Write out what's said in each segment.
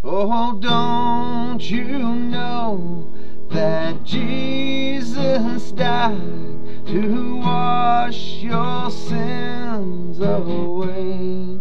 Oh, don't you know that Jesus died to wash your sins away?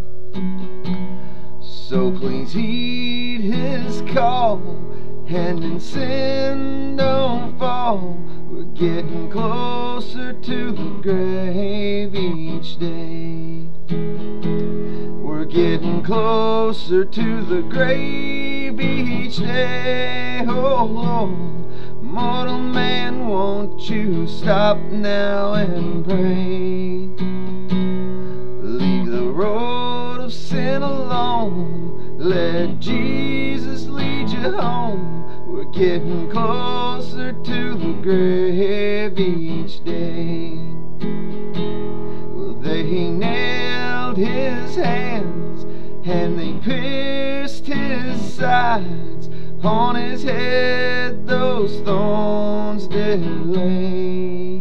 So please heed his call, and in sin don't fall. We're getting closer to the grave each day. We're getting closer to the grave each day. Oh Lord, mortal man, won't you stop now and pray? Leave the road of sin alone, let Jesus lead you home. We're getting closer to the grave each day. Well, they nailed his hands and they pierced his sides. On his head those thorns did lay.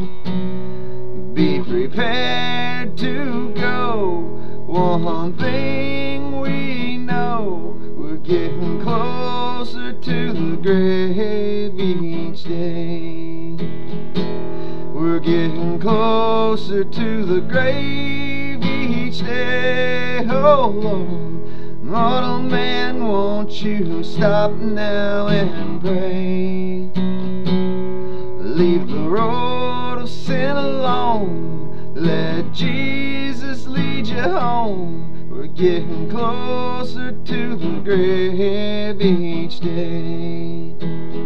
Be prepared to go. One thing we know, we're getting closer to the grave each day. We're getting closer to the grave each day. Oh Lord, mortal man, won't you stop now and pray? Leave the road of sin alone, let Jesus lead you home. We're getting closer to the grave each day.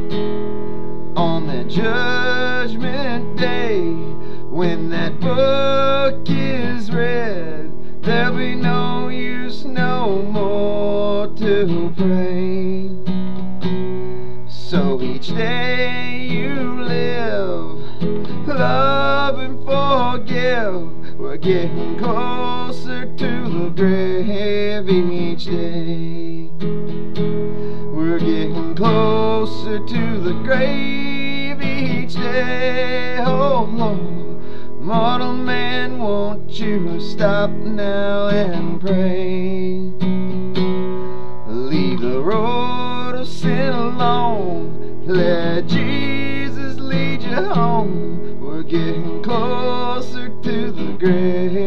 On that judgment day, when that book is read, there'll be no use no more to pray. So each day you live, love and forgive. We're getting closer to the grave each day. We're getting closer to the grave each day. Oh Lord, mortal man, won't you stop now and pray? Leave the road of sin alone, let Jesus lead you home. We're getting closer to the grave